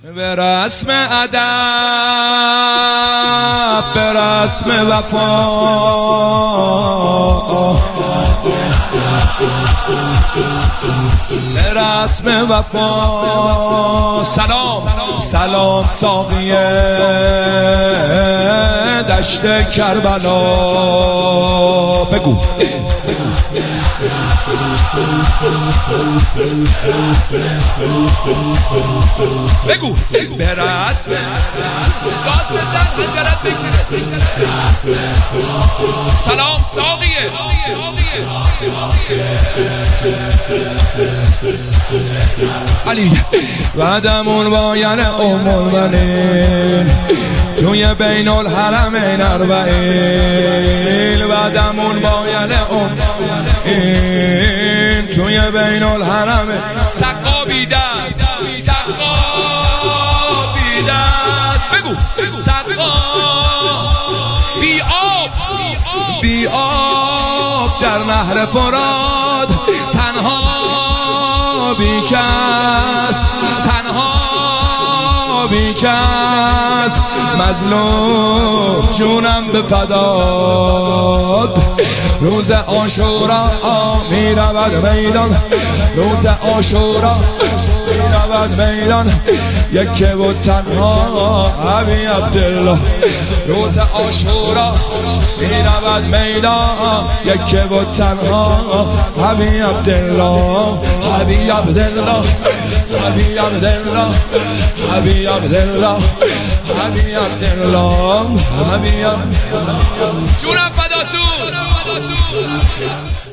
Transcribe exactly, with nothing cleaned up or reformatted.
به رسم ادب، به رسم وفا، به رسم وفا. سلام سلام ساقی دشت کربلا. بگو بگو به رسم گاز بزن حنجرت بگیره. سلام ساقیه علی بعدمون باید ام المنین توی بین الحرمین اربعین. بعدمون باید ام این توی بین الحرمین. سقابی دست سقابی دست. بگو سقاب بی آب بی آب در نهر فرات، تنها بی کس تنها بی کس مظلوم جونم به فداد. روز عاشورا می رود میدان، روز عاشورا می رود میدان، یکی و تنها ابی عبدالله. روز عاشورا می رود میدان، یکی و تنها ابی عبدالله. ابی عبدالله ابی عبدالله ابی عبدالله ابی عبدالله ابی عبدالله. جونم فداتون.